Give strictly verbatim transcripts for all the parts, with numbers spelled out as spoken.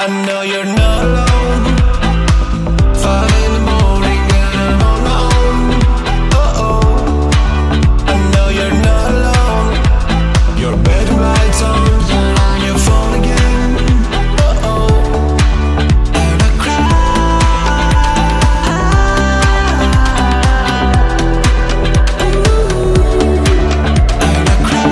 I know you're not alone. Five in the morning and I'm on my own. Oh oh, I know you're not alone. Your bedroom lights on, you're on your phone again. Oh oh, and I cry. Ooh, and I cry.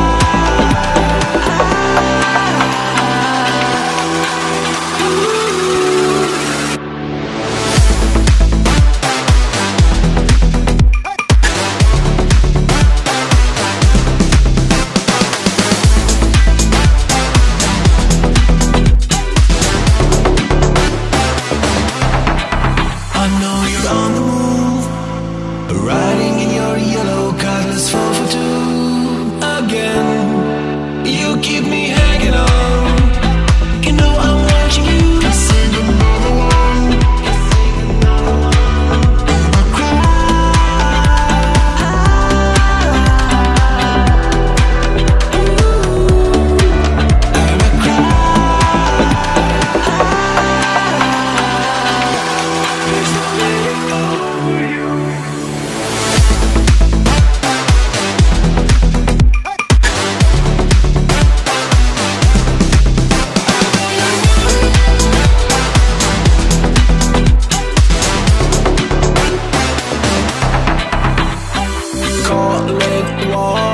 I know you're on the move, riding in your yellow Cadillac four for two again. You keep me hanging on. You know I'm watching you. Sing another one. And I cry. Ooh, and I cry. There's no getting over you. Caught late walk.